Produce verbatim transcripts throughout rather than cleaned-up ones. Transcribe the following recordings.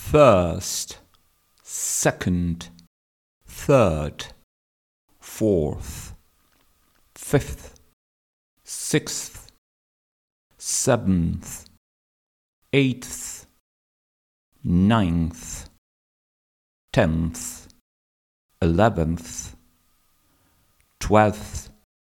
first, second, third, fourth, fifth, sixth, seventh, eighth, ninth, tenth, eleventh, twelfth,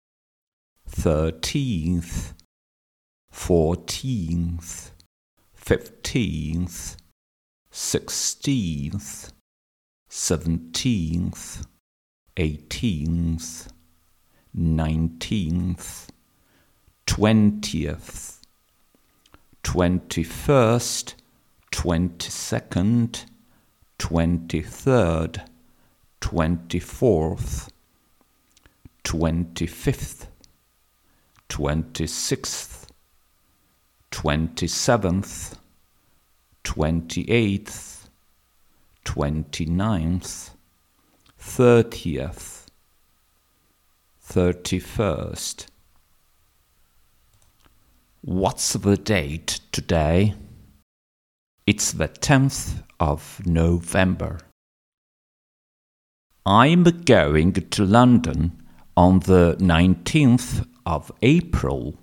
thirteenth, fourteenth, fifteenth, sixteenth, seventeenth, eighteenth, nineteenth, twentieth, twenty-first, twenty-second, twenty-third, twenty-fourth, twenty-fifth, twenty-sixth, twenty-seventh, twenty-eighth, twenty-ninth, thirtieth, thirty-first. What's the date today? It's the tenth of November. I'm going to London on the nineteenth of April.